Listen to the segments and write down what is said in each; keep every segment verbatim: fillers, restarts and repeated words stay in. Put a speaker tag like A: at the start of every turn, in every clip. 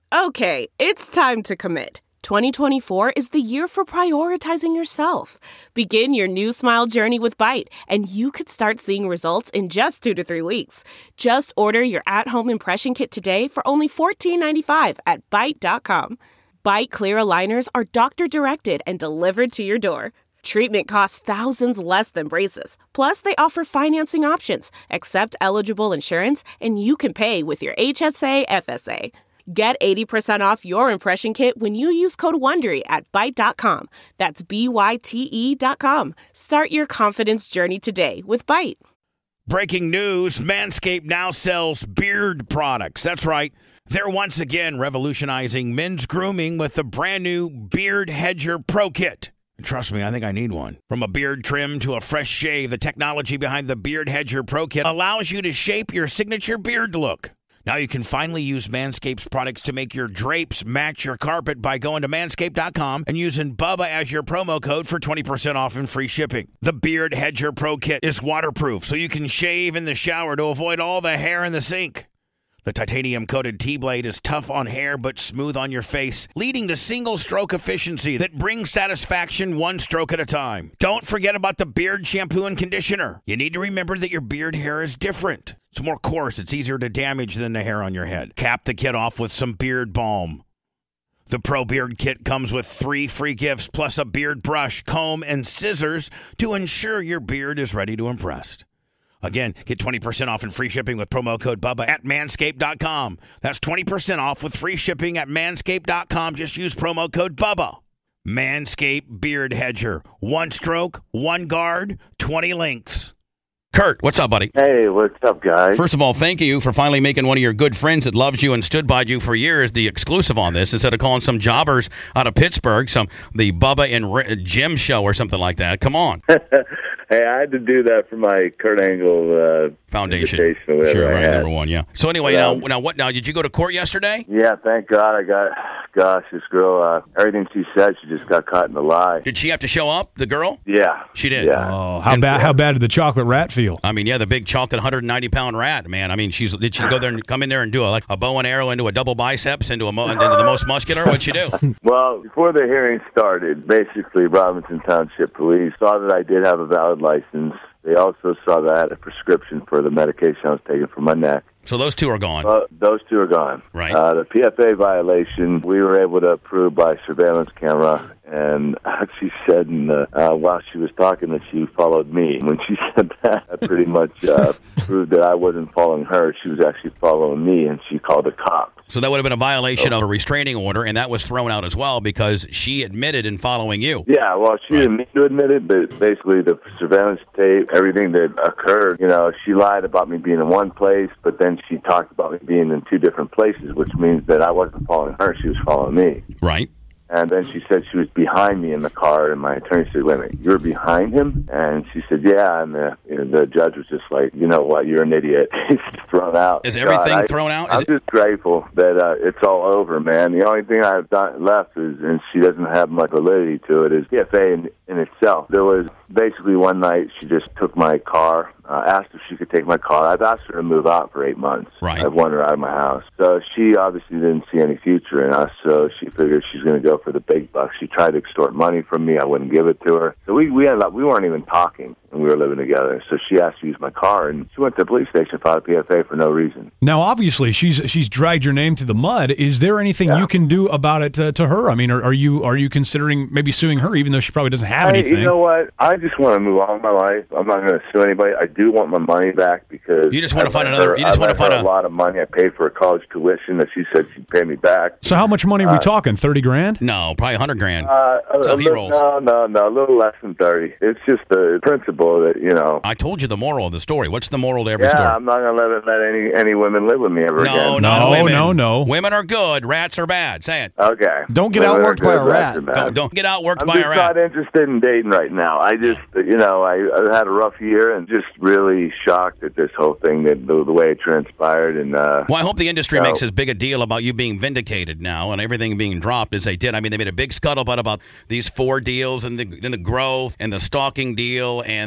A: Okay, it's time to commit. twenty twenty-four is the year for prioritizing yourself. Begin your new smile journey with Byte, and you could start seeing results in just two to three weeks. Just order your at-home impression kit today for only fourteen ninety-five at byte dot com. Byte clear aligners are doctor-directed and delivered to your door. Treatment costs thousands less than braces. Plus, they offer financing options, accept eligible insurance, and you can pay with your H S A F S A. Get eighty percent off your impression kit when you use code WONDERY at byte dot com. That's B Y T E dot com. Start your confidence journey today with Byte.
B: Breaking news, Manscaped now sells beard products. That's right. They're once again revolutionizing men's grooming with the brand new Beard Hedger Pro Kit. Trust me, I think I need one. From a beard trim to a fresh shave, the technology behind the Beard Hedger Pro Kit allows you to shape your signature beard look. Now you can finally use Manscaped's products to make your drapes match your carpet by going to manscaped dot com and using Bubba as your promo code for twenty percent off and free shipping. The Beard Hedger Pro Kit is waterproof, so you can shave in the shower to avoid all the hair in the sink. The titanium-coated T-blade is tough on hair but smooth on your face, leading to single-stroke efficiency that brings satisfaction one stroke at a time. Don't forget about the beard shampoo and conditioner. You need to remember that your beard hair is different. It's more coarse, it's easier to damage than the hair on your head. Cap the kit off with some beard balm. The Pro Beard Kit comes with three free gifts, plus a beard brush, comb, and scissors to ensure your beard is ready to impress. Again, get twenty percent off and free shipping with promo code Bubba at manscaped dot com. That's twenty percent off with free shipping at manscaped dot com. Just use promo code Bubba. Manscaped Beard Hedger. One stroke, one guard, twenty links. Kurt, what's up, buddy?
C: Hey, what's up, guys?
B: First of all, thank you for finally making one of your good friends that loves you and stood by you for years the exclusive on this, instead of calling some jobbers out of Pittsburgh, some the Bubba and R- Jim show or something like that. Come on.
C: Hey, I had to do that for my Kurt Angle uh,
B: Foundation.
C: Sure,
B: right,
C: had.
B: number one, yeah. So anyway,
C: um,
B: now, now what? Now, did you go to court yesterday?
C: Yeah, thank God. I got. Gosh, this girl. Uh, everything she said, she just got caught in a lie.
B: Did she have to show up? The girl?
C: Yeah,
B: she did.
C: Yeah.
D: Oh, how bad? How bad did the chocolate rat feel?
B: I mean, yeah, the big chocolate one hundred ninety pound rat, man. I mean, she's did she go there and come in there and do a like a bow and arrow into a double biceps into a mo- into the most muscular? What'd she do?
C: Well, before the hearing started, basically Robinson Township Police saw that I did have a valid license. They also saw that I had a prescription for the medication I was taking for my neck.
B: So those two are gone.
C: Uh, those two are gone.
B: Right.
C: Uh, the P F A violation, we were able to prove by surveillance camera, and she said in the, uh, while she was talking that she followed me. When she said that, that pretty much uh, proved that I wasn't following her. She was actually following me, and she called the cops.
B: So that would have been a violation of a restraining order, and that was thrown out as well because she admitted in following you.
C: Yeah, well, she
B: right.
C: didn't mean to admit it, but basically the surveillance tape, everything that occurred, you know, she lied about me being in one place, but then she talked about me being in two different places, which means that I wasn't following her, she was following me.
B: Right.
C: And then she said she was behind me in the car, and my attorney said, wait a minute, you're behind him? And she said, yeah, and the, you know, the judge was just like, you know what, you're an idiot. He's thrown out.
B: Is everything
C: God, I,
B: thrown out? Is
C: I'm
B: it-
C: just grateful that uh, it's all over, man. The only thing I've done left is, and she doesn't have much validity to it, is P F A in, in itself. There was basically one night she just took my car, uh, asked if she could take my car. I've asked her to move out for eight months.
B: Right.
C: I've wanted her out of my house. So she obviously didn't see any future in us, so she figured she's going to go for the big bucks. She tried to extort money from me. I wouldn't give it to her. So we we ended up, we weren't even talking, and we were living together. So she asked to use my car, and she went to the police station and filed a P F A for no reason.
D: Now, obviously, she's she's dragged your name to the mud. Is there anything
C: Yeah.
D: you can do about it uh, to her? I mean, are, are you are you considering maybe suing her, even though she probably doesn't have
C: I,
D: anything?
C: you know what? I just want to move on with my life. I'm not going to sue anybody. I do want my money back because
B: You just want to
C: I
B: find
C: lent
B: another-
C: her-
B: you just
C: I
B: want
C: lent
B: to find
C: her
B: a-
C: a lot of money. I paid for her college tuition that she said she'd pay me back.
D: So how much money are we
C: Uh,
D: talking? Thirty grand?
B: No, probably a hundred grand.
C: Uh, a,
B: That's
C: a
B: how he
C: little,
B: rolls.
C: no, no, no, a little less than thirty. It's just the principle that, you know.
B: I told you the moral of the story. What's the moral to every
C: Yeah,
B: story?
C: I'm not going to let it, let any any women live with me ever
B: No,
C: again.
B: not
D: No,
B: women.
D: no, no.
B: Women are good. Rats are bad. Say it.
C: Okay.
E: Don't get
C: Women are
E: outworked by
C: good,
E: a
C: rats
E: rat.
C: are bad.
B: Don't, don't get outworked
C: I'm
B: by
C: just
B: a rat.
C: not interested in dating right now. I just, you know, I, I had a rough year and just really shocked at this whole thing, that the, the way it transpired. And uh,
B: Well, I hope the industry
C: so-
B: makes as big a deal about you being vindicated now and everything being dropped as they did. I mean, they made a big scuttlebutt about these four deals and the, and the growth and the stalking deal and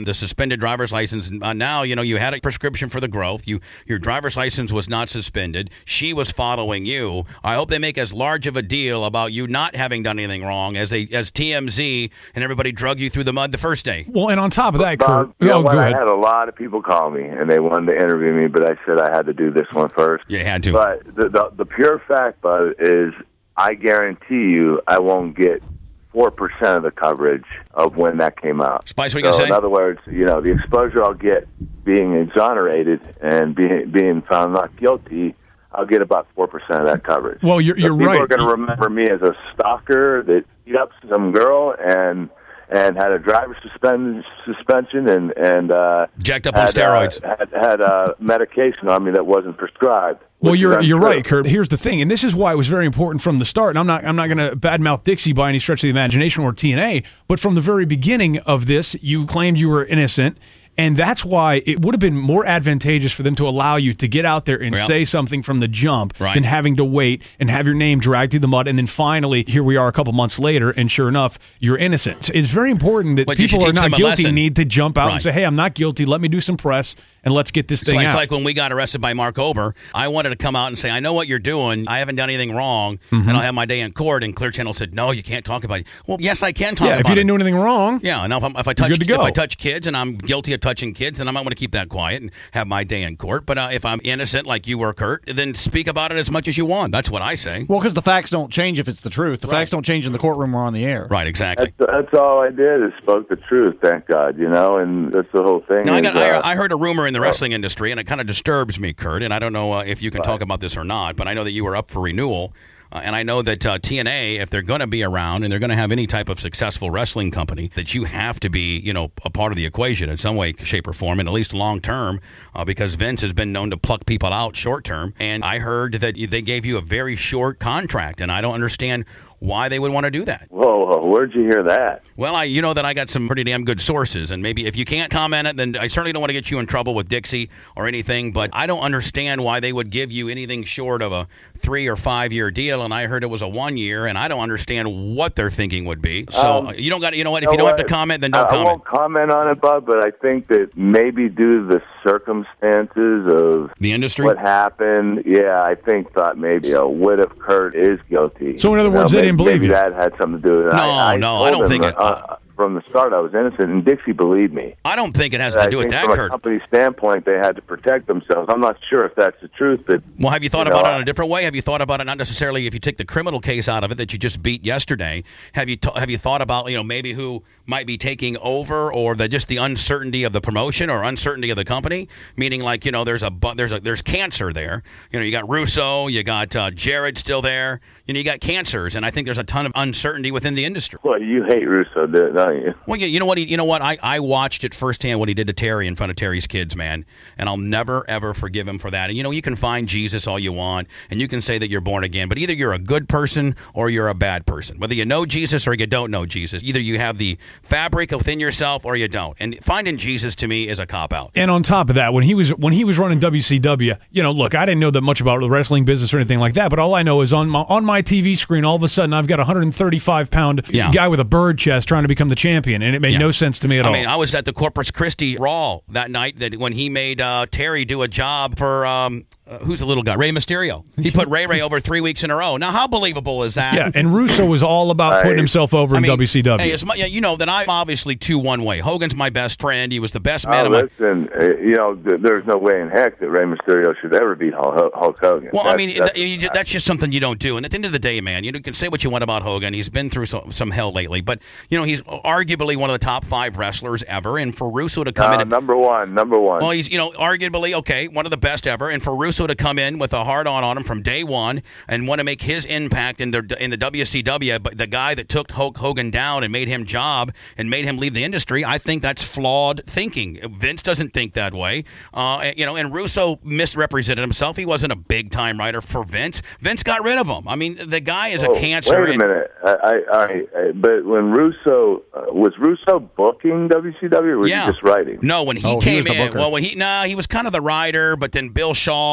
B: and the suspended driver's license. Uh, now, you know, you had a prescription for the growth. You Your driver's license was not suspended. She was following you. I hope they make as large of a deal about you not having done anything wrong as they as T M Z and everybody drug you through the mud the first day.
D: Well, and on top of that,
C: Bob,
D: Kurt,
C: you know
D: oh,
C: what?
D: go
C: I
D: ahead.
C: had a lot of people call me, and they wanted to interview me, but I said I had to do this one first.
B: You had to.
C: But the, the, the pure fact, Bud, is I guarantee you I won't get four percent of the coverage of when that came out.
B: Spice, what
C: so
B: you say?
C: In other words, you know, the exposure I'll get being exonerated and being, being found not guilty, I'll get about four percent of that coverage.
D: Well, you're,
C: so
D: you're
C: people
D: right.
C: People are going to remember me as a stalker that beat up some girl and and had a driver's suspend, suspension and, and uh,
B: jacked up on
C: had,
B: steroids.
C: Uh, had had uh, medication on me that wasn't prescribed.
D: Well, you're
C: is
D: you're
C: untrue.
D: right, Kurt. Here's the thing, and this is why it was very important from the start. And I'm not I'm not going to badmouth Dixie by any stretch of the imagination or T N A, but from the very beginning of this, you claimed you were innocent. And that's why it would have been more advantageous for them to allow you to get out there and
B: Well,
D: say something from the jump
B: right.
D: than having to wait and have your name dragged through the mud. And then finally, here we are a couple months later, and sure enough, you're innocent. It's very important that
B: But you should
D: people are
B: teach
D: not
B: them a
D: guilty
B: lesson.
D: need to jump out
B: Right.
D: and say, hey, I'm not guilty. Let me do some press, and let's get this
B: It's
D: thing
B: like,
D: out.
B: it's like when we got arrested by Mark Ober. I wanted to come out and say, I know what you're doing. I haven't done anything wrong,
D: Mm-hmm.
B: and I'll have my day in court. And Clear Channel said, no, you can't talk about it. Well, yes, I can talk
D: yeah,
B: about it.
D: if you didn't do anything wrong,
B: Yeah, now if, I'm, if I
D: You're
B: touch
D: good to go.
B: if I touch kids and I'm guilty of touching kids, then I might want to keep that quiet and have my day in court. But uh, if I'm innocent, like you were, Kurt, then speak about it as much as you want. That's what I say.
E: Well, because the facts don't change if it's the truth. The
B: Right.
E: facts don't change in the courtroom or on the air.
B: Right, exactly.
C: That's, that's all I did is spoke the truth, thank God, you know, and that's the whole thing.
B: Now, I,
C: is,
B: got,
C: uh,
B: I, I heard a rumor in the wrestling industry, and it kind of disturbs me, Kurt, and I don't know uh, if you can talk about this or not, but I know that you were up for renewal. Uh, and I know that uh, T N A, if they're going to be around and they're going to have any type of successful wrestling company, that you have to be, you know, a part of the equation in some way, shape, or form, and at least long term, uh, because Vince has been known to pluck people out short term. And I heard that they gave you a very short contract, and I don't understand why they would want to do that.
C: Whoa, whoa, where'd you hear that?
B: Well, I, you know that I got some pretty damn good sources, and maybe if you can't comment it, then I certainly don't want to get you in trouble with Dixie or anything, but I don't understand why they would give you anything short of a three or five year deal, and I heard it was a one year, and I don't understand what their thinking would be. So
C: Um,
B: you don't got, you know what? If
C: know
B: you don't
C: what?
B: have to comment, then
C: I,
B: don't
C: I
B: comment.
C: won't comment on it, Bud, but I think that maybe due to the circumstances of
B: The industry?
C: what happened, yeah, I think thought maybe, you know, what if Kurt is guilty?
D: So in other
C: You know,
D: words, they
C: maybe,
D: didn't believe
C: maybe
D: you.
C: that had something to do with it.
B: No,
C: I, I
B: no,
C: told
B: I don't
C: him,
B: think it-
C: Uh, from the start, I was innocent, and Dixie believed me.
B: I don't think it has
C: I
B: to do with
C: think
B: that,
C: from a
B: Kurt.
C: company standpoint, they had to protect themselves. I'm not sure if that's the truth, but
B: Well, have you thought
C: you know,
B: about it
C: I-
B: in a different way? Have you thought about it not necessarily if you take the criminal case out of it that you just beat yesterday? Have you t- have you thought about, you know, maybe who might be taking over, or the just the uncertainty of the promotion or uncertainty of the company? Meaning, like, you know, there's a bu- there's a there's cancer there. You know, you got Russo, you got uh, Jared still there. You know, you got cancers, and I think there's a ton of uncertainty within the industry.
C: Well, you hate Russo, don't you?
B: Well, you, you know what? He, you know what? I, I watched it firsthand what he did to Terry in front of Terry's kids, man, and I'll never ever forgive him for that. And you know, you can find Jesus all you want, and you can say that you're born again, but either you're a good person or you're a bad person. Whether you know Jesus or you don't know Jesus, either you have the fabric within yourself or you don't. And finding Jesus to me is a cop out.
D: And on top of that, when he was when he was running W C W, you know, look, I didn't know that much about the wrestling business or anything like that, but all I know is on my on my T V screen, all of a sudden, I've got a one hundred thirty-five pound
B: Yeah.
D: guy with a bird chest trying to become the champion, and it made
B: Yeah.
D: no sense to me at
B: I
D: all.
B: mean, I was at the Corpus Christi Raw that night that when he made uh, Terry do a job for um, uh, who's the little guy, Rey Mysterio. He put Ray Ray over three weeks in a row. Now, how believable is that?
D: yeah, and Russo was all about putting
C: I-
D: himself over
B: I
D: in
B: mean,
D: W C W.
B: Hey, as mu- yeah, you know that I'm obviously two one way. Hogan's my best friend. He was the best man
C: Oh,
B: of my.
C: listen, uh, you know, th- there's no way in heck that Rey Mysterio should ever beat Hulk, Hulk Hogan.
B: Well, I
C: That's-
B: mean,
C: that's,
B: that- you- that's just something you don't do. And at the end of the day, man, you know, you can say what you want about Hogan. He's been through some, some hell lately, but you know, he's arguably one of the top five wrestlers ever. And for Russo to come
C: uh,
B: in, and,
C: number one, number one.
B: well, he's you know, arguably okay, one of the best ever. And for Russo to come in with a hard on on him from day one and want to make his impact in the in the W C W, but the guy that took Hulk Hogan down and made him job and made him leave the industry, I think that's flawed thinking. Vince doesn't think that way. Uh, you know, and Russo misrepresented himself. He wasn't a big time writer for Vince. Vince got rid of him. I mean, the guy is a
C: Oh,
B: cancer.
C: Wait a
B: and-
C: minute. I, I, I, I, but when Russo uh, was Russo booking W C W, or was
B: Yeah.
C: he just writing?
B: No, when he
E: Oh, he
B: came
E: was the
B: in,
E: booker.
B: well, when he nah, he was kind of the writer, but then Bill Shaw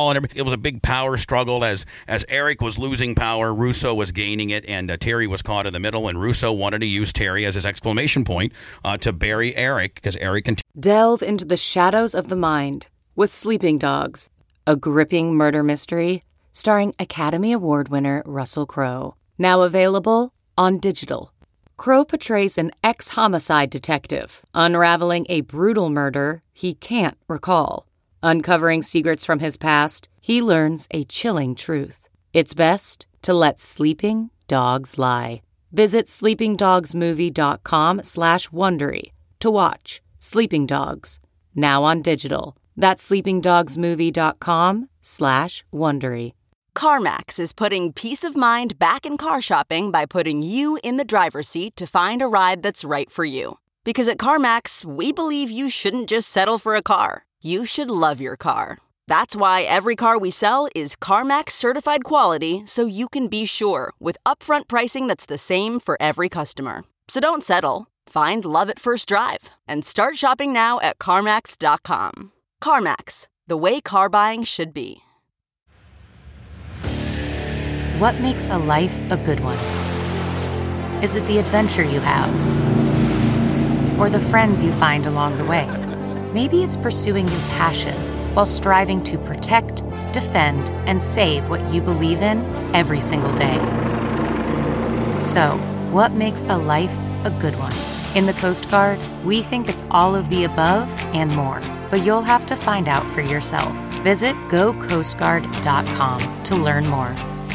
B: and every, it was a big power struggle as as Eric was losing power, Russo was gaining it, and uh, Terry was caught in the middle, and Russo wanted to use Terry as his exclamation point uh, to bury Eric because Eric can. T-
F: Delve into the shadows of the mind with Sleeping Dogs, a gripping murder mystery starring Academy Award winner Russell Crowe. Now available on digital. Crowe portrays an ex-homicide detective unraveling a brutal murder he can't recall. Uncovering secrets from his past, he learns a chilling truth. It's best to let sleeping dogs lie. Visit sleepingdogsmovie.com slash Wondery to watch Sleeping Dogs, now on digital. That's sleepingdogsmovie.com slash Wondery.
G: CarMax is putting peace of mind back in car shopping by putting you in the driver's seat to find a ride that's right for you. Because at CarMax, we believe you shouldn't just settle for a car. You should love your car. That's why every car we sell is CarMax certified quality, so you can be sure with upfront pricing that's the same for every customer. So don't settle. Find love at first drive and start shopping now at CarMax dot com. CarMax, the way car buying should be.
F: What makes a life a good one? Is it the adventure you have? Or the friends you find along the way? Maybe it's pursuing your passion while striving to protect, defend, and save what you believe in every single day. So, what makes a life a good one? In the Coast Guard, we think it's all of the above and more, but you'll have to find out for yourself. Visit go coast guard dot com to learn more.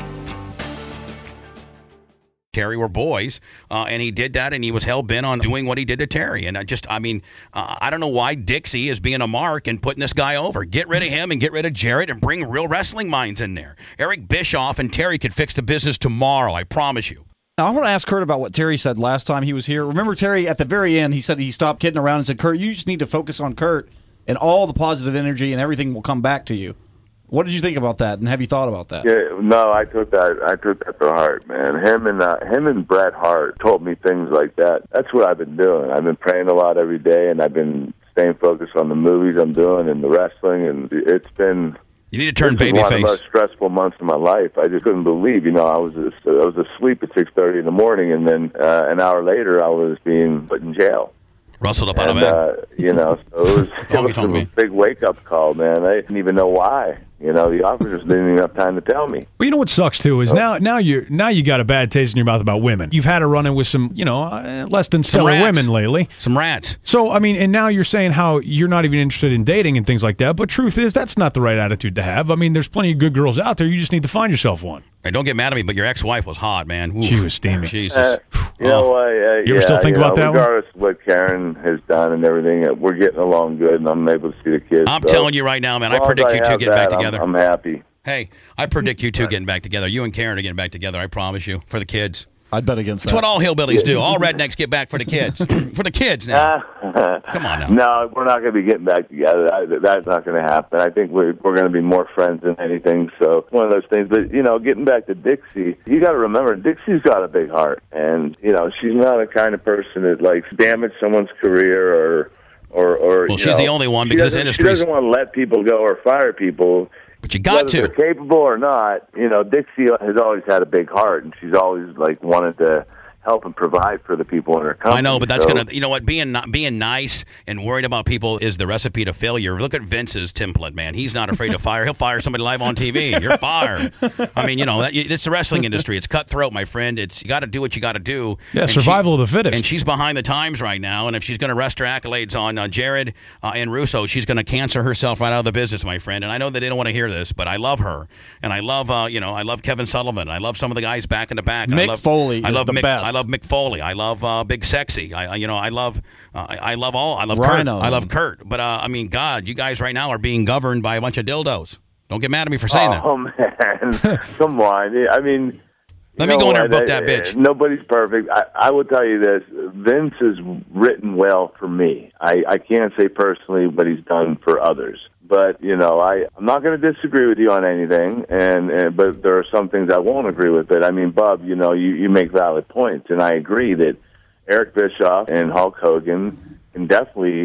B: Terry were boys, uh, and he did that, and he was hell-bent on doing what he did to Terry. And I just, I mean, uh, I don't know why Dixie is being a mark and putting this guy over. Get rid of him and get rid of Jarrett and bring real wrestling minds in there. Eric Bischoff and Terry could fix the business tomorrow, I promise you.
E: Now, I want to ask Kurt about what Terry said last time he was here. Remember, Terry, at the very end, he said he stopped kidding around and said, Kurt, you just need to focus on Kurt, and all the positive energy and everything will come back to you. What did you think about that, and have you thought about that?
C: Yeah, no, I took that. I took that to heart, man. Him and uh, him and Bret Hart told me things like that. That's what I've been doing. I've been praying a lot every day, and I've been staying focused on the movies I'm doing and the wrestling, and it's been.
B: You need to turn babyface.
C: One of the most stressful months of my life. I just couldn't believe. You know, I was I was asleep at six thirty in the morning, and then uh, an hour later, I was being put in jail.
B: Rustled up out
C: and,
B: of bed.
C: Uh, you know, so it was, it was a big wake-up call, man. I didn't even know why. You know, the officers didn't even have time to tell me.
D: Well, you know what sucks too is now now you now you got a bad taste in your mouth about women. You've had a run-in with some, you know, uh, less than stellar women lately.
B: Some rats.
D: So, I mean, and now you're saying how you're not even interested in dating and things like that. But truth is, that's not the right attitude to have. I mean, there's plenty of good girls out there. You just need to find yourself one.
B: Hey, don't get mad at me, but your ex-wife was hot, man. Oof.
D: She was steamy.
B: Jesus.
C: Uh, you know what? Uh,
D: you
C: yeah,
D: ever still think
C: you
D: about
C: know,
D: that
C: regardless
D: one?
C: of what Karen has done and everything, uh, we're getting along good, and I'm able to see the kids.
B: I'm
C: so,
B: telling you right now, man, I predict you two getting
C: that,
B: back together.
C: I'm, I'm happy.
B: Hey, I predict you two getting back together. You and Karen are getting back together, I promise you, for the kids.
E: I'd bet against
B: That's
E: that.
B: what all hillbillies do. All rednecks get back for the kids. For the kids now. Come on now.
C: No, we're not going to be getting back together. I, that's not going to happen. I think we're, we're going to be more friends than anything. So one of those things. But, you know, getting back to Dixie, you got to remember, Dixie's got a big heart. And, you know, she's not a kind of person that, like, damage someone's career or... or, or
B: well,
C: you
B: she's
C: know,
B: the only one because
C: she
B: industry.
C: She doesn't want to let people go or fire people.
B: But you got
C: Whether
B: to.
C: they're capable or not, you know, Dixie has always had a big heart, and she's always, like, wanted to help and provide for the people in her company.
B: I know, but that's
C: so.
B: going to, you know what, being not, being nice and worried about people is the recipe to failure. Look at Vince's template, man. He's not afraid to fire. He'll fire somebody live on T V. You're fired. I mean, you know, that, it's the wrestling industry. It's cutthroat, my friend. It's you got to do what you got to do.
D: Yeah,
B: and
D: survival
B: she,
D: of the fittest.
B: And she's behind the times right now, and if she's going to rest her accolades on uh, Jared uh, and Russo, she's going to cancer herself right out of the business, my friend. And I know that they don't want to hear this, but I love her. And I love, uh, you know, I love Kevin Sullivan. I love some of the guys back in the back.
E: Mick
B: I love,
E: Foley
B: I
E: is
B: love
E: the
B: Mick,
E: best.
B: I love Mick Foley. I love uh, Big Sexy. I, I you know I love uh, I, I love all. I love
E: Rhino.
B: Kurt. I love Kurt. But uh, I mean, God, you guys right now are being governed by a bunch of dildos. Don't get mad at me for saying
C: oh,
B: that.
C: Oh man, come on! I mean,
B: let me go in there and book that bitch.
C: Nobody's perfect. I, I will tell you this: Vince has written well for me. I, I can't say personally what he's done for others. But, you know, I, I'm not going to disagree with you on anything, and, and but there are some things I won't agree with. But, I mean, Bob, you know, you, you make valid points, and I agree that Eric Bischoff and Hulk Hogan can definitely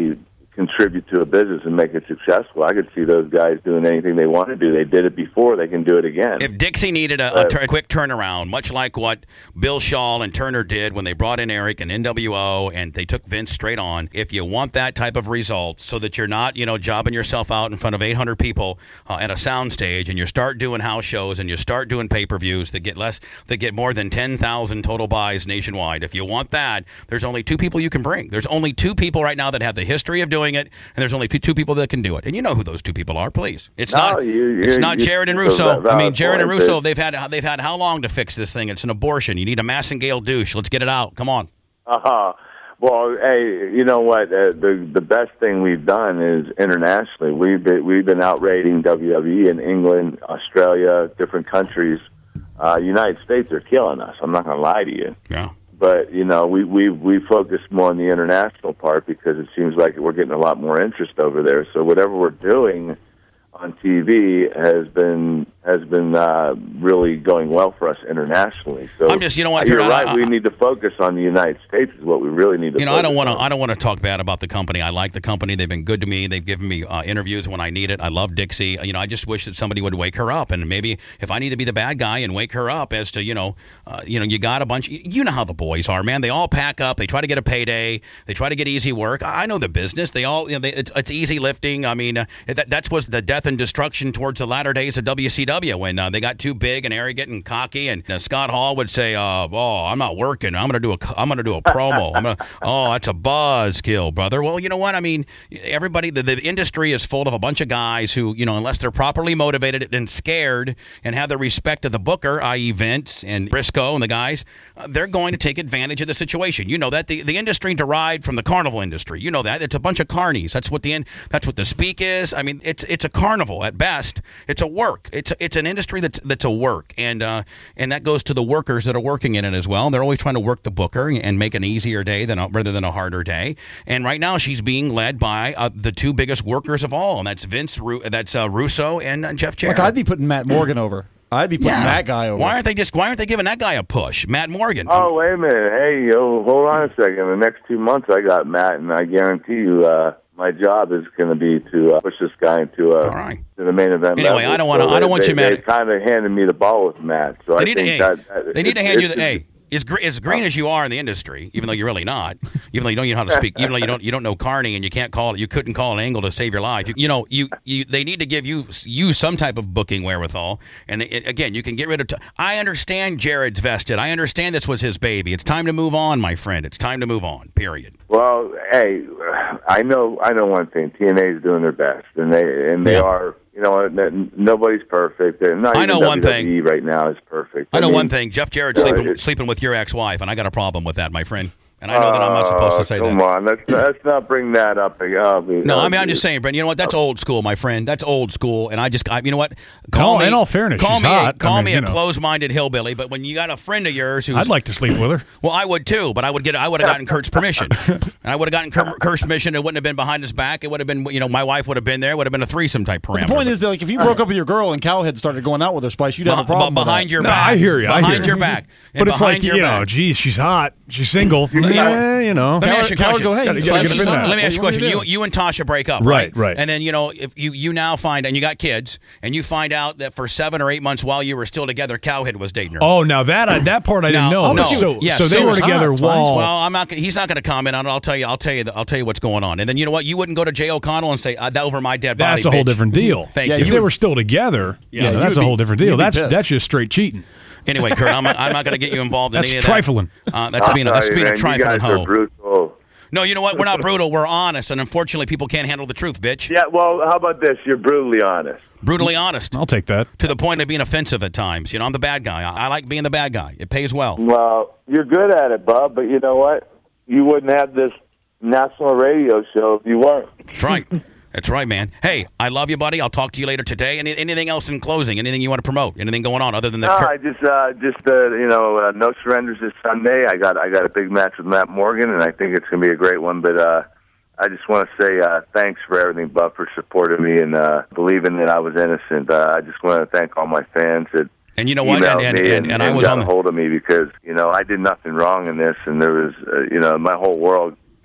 C: contribute to a business and make it successful. I could see those guys doing anything they want to do. They did it before. They can do it again.
B: If Dixie needed a, a, tur- a quick turnaround, much like what Bill Shaw and Turner did when they brought in Eric and N W O and they took Vince straight on, if you want that type of result so that you're not, you know, jobbing yourself out in front of eight hundred people uh, at a soundstage, and you start doing house shows and you start doing pay-per-views that get less, that get more than ten thousand total buys nationwide, if you want that, there's only two people you can bring. There's only two people right now that have the history of doing it, and there's only two people that can do it. And you know who those two people are, please. It's
C: no,
B: not
C: you,
B: It's not
C: you,
B: Jared and Russo. I mean, Jared and Russo, they've had they've had how long to fix this thing? It's an abortion. You need a Massengale douche. Let's get it out. Come on.
C: Uh-huh. Well, hey, you know what? Uh, the the best thing we've done is internationally. We've been, we've been outrating W W E in England, Australia, different countries. Uh, United States are killing us. I'm not going to lie to you.
B: Yeah.
C: But, you know, we, we, we focus more on the international part because it seems like we're getting a lot more interest over there. So whatever we're doing on T V has been has been uh, really going well for us internationally. So
B: I'm just, you know what,
C: you're
B: Kurt,
C: right.
B: I, I,
C: we need to focus on the United States is what we really need to.
B: You know,
C: focus
B: I don't want to.
C: on.
B: I don't want to talk bad about the company. I like the company. They've been good to me. They've given me uh, interviews when I need it. I love Dixie. You know, I just wish that somebody would wake her up, and maybe if I need to be the bad guy and wake her up as to, you know, uh, you know, you got a bunch. You know how the boys are, man. They all pack up. They try to get a payday. They try to get easy work. I know the business. They all, you know, they, it's, it's easy lifting. I mean, uh, that that's was the death and destruction towards the latter days of W C W when uh, they got too big and arrogant and cocky. And uh, Scott Hall would say, uh, "Oh, I'm not working. I'm gonna do a. I'm gonna do a promo. I'm gonna. Oh, that's a buzzkill, brother." Well, you know what? I mean, everybody. The, the industry is full of a bunch of guys who, you know, unless they're properly motivated and scared and have the respect of the booker, that is. Vince and Briscoe and the guys, uh, they're going to take advantage of the situation. You know that the, the industry derived from the carnival industry. You know that it's a bunch of carnies. That's what the end. That's what the speak is. I mean, it's it's a carnival at best. It's a work. It's it's an industry that's that's a work, and uh, and that goes to the workers that are working in it as well. They're always trying to work the booker and make an easier day than a, rather than a harder day. And right now, she's being led by uh, the two biggest workers of all, and that's Vince, Ru- that's uh, Russo and uh, Jeff Jarrett.
E: Like I'd be putting Matt Morgan over. I'd be putting
B: Yeah.
E: that guy over.
B: Why aren't they just? Why aren't they giving that guy a push, Matt Morgan?
C: Oh, wait a minute. Hey, yo, hold on a second. The next two months I got Matt, and I guarantee you uh, my job is going to be to uh, push this guy into uh,
B: All right.
C: to the main event
B: Anyway,
C: level.
B: I don't wanna-
C: So
B: I don't
C: they-
B: want you
C: they,
B: mad-
C: They kind of handed me the ball with Matt. So
B: They
C: I
B: need to,
C: think
B: hey,
C: that, that
B: they need to
C: it's-
B: hand you the
C: it's-
B: hey. As, gr- as green as you are in the industry, even though you're really not, even though you don't know how to speak, even though you don't you don't know Carney and you can't call it, you couldn't call an angle to save your life. You, you know, you, you they need to give you you some type of booking wherewithal. And it, again, you can get rid of. T- I understand Jared's vested. I understand this was his baby. It's time to move on, my friend. It's time to move on. Period.
C: Well, hey, I know I know one thing. T N A is doing their best, and they and they
B: Yeah.
C: are. You know, n- nobody's perfect. And not
B: I
C: even
B: know one
C: W W E
B: thing.
C: right now is perfect.
B: I know
C: mean,
B: one thing. Jeff Jarrett's
C: no,
B: sleeping
C: it-
B: sleeping with your ex-wife, and I got a problem with that, my friend. And I know that I'm not supposed to say
C: oh, come
B: that.
C: on, let's, let's not bring that up. Oh,
B: No, I mean, I'm just saying, Brent, you know what? That's old school, my friend. That's old school. And I just, I, you know what? Call
D: No,
B: me,
D: in all fairness,
B: call
D: she's
B: me,
D: hot.
B: A, call
D: I mean,
B: me
D: you
B: a
D: know.
B: close-minded hillbilly, but when you got a friend of yours who's...
D: I'd like to sleep with her.
B: Well, I would too, but I would get, I would have gotten Kurt's permission. And I would have gotten Kurt, Kurt's permission. It wouldn't have been behind his back. It would have been, you know, my wife would have been there. It would have been a threesome type parameter.
E: The point is that, like, if you broke up with your girl and Cowhead started going out with her, Spice, you'd have a
B: Beh-
E: problem with
B: behind
E: that.
B: your
D: No,
B: back.
D: I hear you. I
B: Behind
D: hear
B: your
D: you.
B: back.
D: But
B: And
D: it's
B: behind
D: like,
B: your
D: you know,
B: back.
D: geez, she's hot. She's single. Yeah, you know.
B: Let me ask you a
E: Coward
B: question.
E: go, hey,
D: Gotta-
E: Spice,
D: gotta get
E: she's
D: rid of
E: hot.
D: that.
B: Let me ask you a
E: What
B: question.
E: do
B: You,
E: do?
B: you and Tasha break up,
D: Right, right.
B: And then, you know, if you, you now find, and you got kids, and you find out that for seven or eight months while you were still together, Cowhead was dating her.
D: Oh, now that I, that part I didn't
B: Now-
D: know.
B: oh, but you-
D: so,
B: yes,
D: so they
B: so
D: were
B: it's
D: together
E: hot, Spice.
D: while.
B: Well, I'm not. Gonna, he's not going to comment on it. I'll tell you. I'll tell you. I'll tell you what's going on. And then you know what? You wouldn't go to Jay O'Connell and say uh, that over my dead body.
D: That's a whole
B: bitch."
D: different deal.
B: Thank
E: Yeah,
B: you.
D: If
E: you
D: they
E: would-
D: were still together,
B: Yeah,
D: yeah,
E: you
D: that's
E: would
D: a
E: be-
D: whole different
E: you'd
D: deal.
E: be
D: That's
E: pissed.
D: that's just straight cheating.
B: Anyway, Kurt, I'm, I'm not going to get you involved in
D: That's
B: any of
D: trifling.
B: that. Uh, that's being a, that's
C: Sorry,
B: being a
C: man, you
B: trifling
C: guys are
B: hoe.
C: brutal.
B: No, you know what? We're not brutal. We're honest, and unfortunately, people can't handle the truth, bitch.
C: Yeah, well, how about this? You're brutally honest.
B: Brutally honest.
D: I'll take that.
B: To the point of being offensive at times. You know, I'm the bad guy. I, I like being the bad guy. It pays well.
C: Well, you're good at it, bub, but you know what? You wouldn't have this national radio show if you weren't.
B: That's right. That's right, man. Hey, I love you, buddy. I'll talk to you later today. Any, anything else in closing? Anything you want to promote? Anything going on other than
C: No,
B: that?
C: I just, uh, just uh, you know, uh, no surrenders this Sunday. I got, I got a big match with Matt Morgan, and I think it's going to be a great one. But uh, I just want to say uh, thanks for everything, Bub, for supporting me and uh, believing that I was innocent. Uh, I just want to thank all my fans that.
B: And you know what?
C: emailed
B: And, and,
C: me
B: and, and I was
C: got
B: on
C: a
B: the.
C: hold of me because you know I did nothing wrong in this, and there was uh, you know my whole world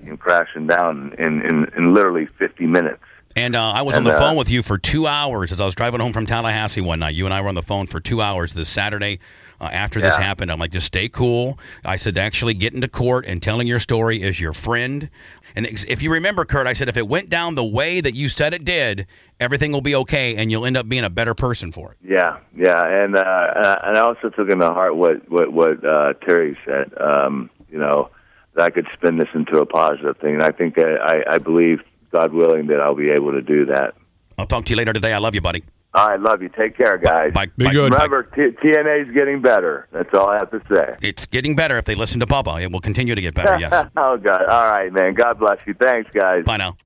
C: came crashing down in, in, in literally fifty minutes.
B: And uh, I was
C: and,
B: on the
C: uh,
B: phone with you for two hours as I was driving home from Tallahassee one night. You and I were on the phone for two hours this Saturday uh, after this
C: Yeah.
B: happened. I'm like, just stay cool. I said, actually getting to court and telling your story is your friend. And ex- if you remember, Kurt, I said, if it went down the way that you said it did, everything will be okay, and you'll end up being a better person for it.
C: Yeah, yeah, and uh, and I also took into heart what what what uh, Terry said. Um, you know, that I could spin this into a positive thing. And I think that I, I believe, God willing, that I'll be able to do that.
B: I'll talk to you later today. I love you, buddy.
C: All right, love you. Take care, guys.
B: Bye.
D: Be
B: bye.
D: good.
C: Remember, T- TNA is getting better. That's all I have to say.
B: It's getting better if they listen to Bubba. It will continue to get better, yes.
C: Oh, God. All right, man. God bless you. Thanks, guys.
B: Bye now.